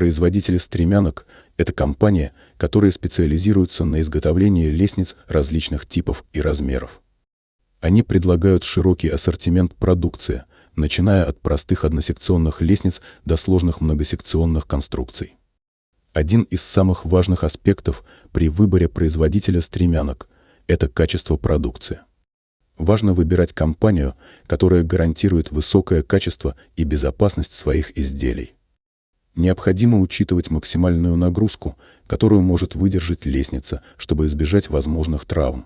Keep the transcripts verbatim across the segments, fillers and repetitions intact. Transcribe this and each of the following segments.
Производители стремянок – это компания, которая специализируется на изготовлении лестниц различных типов и размеров. Они предлагают широкий ассортимент продукции, начиная от простых односекционных лестниц до сложных многосекционных конструкций. Один из самых важных аспектов при выборе производителя стремянок – это качество продукции. Важно выбирать компанию, которая гарантирует высокое качество и безопасность своих изделий. Необходимо учитывать максимальную нагрузку, которую может выдержать лестница, чтобы избежать возможных травм.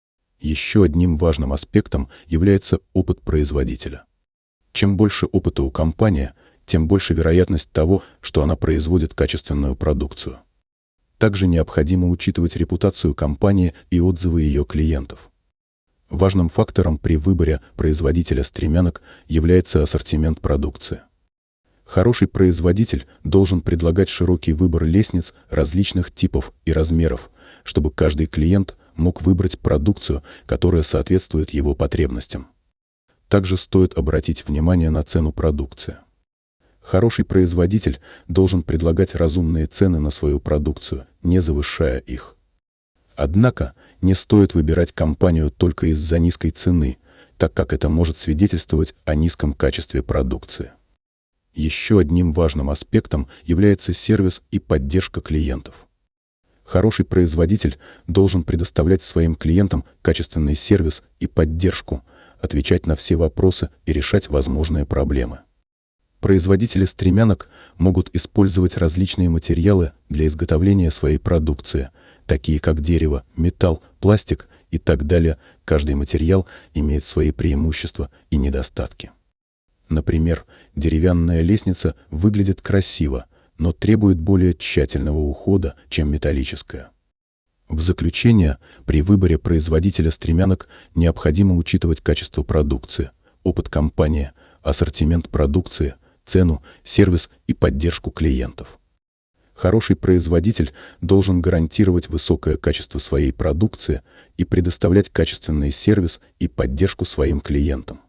Еще одним важным аспектом является опыт производителя. Чем больше опыта у компании, тем больше вероятность того, что она производит качественную продукцию. Также необходимо учитывать репутацию компании и отзывы ее клиентов. Важным фактором при выборе производителя стремянок является ассортимент продукции. Хороший производитель должен предлагать широкий выбор лестниц различных типов и размеров, чтобы каждый клиент мог выбрать продукцию, которая соответствует его потребностям. Также стоит обратить внимание на цену продукции. Хороший производитель должен предлагать разумные цены на свою продукцию, не завышая их. Однако не стоит выбирать компанию только из-за низкой цены, так как это может свидетельствовать о низком качестве продукции. Еще одним важным аспектом является сервис и поддержка клиентов. Хороший производитель должен предоставлять своим клиентам качественный сервис и поддержку, отвечать на все вопросы и решать возможные проблемы. Производители стремянок могут использовать различные материалы для изготовления своей продукции, такие как дерево, металл, пластик и так далее. Каждый материал имеет свои преимущества и недостатки. Например, деревянная лестница выглядит красиво, но требует более тщательного ухода, чем металлическая. В заключение, при выборе производителя стремянок необходимо учитывать качество продукции, опыт компании, ассортимент продукции, цену, сервис и поддержку клиентов. Хороший производитель должен гарантировать высокое качество своей продукции и предоставлять качественный сервис и поддержку своим клиентам.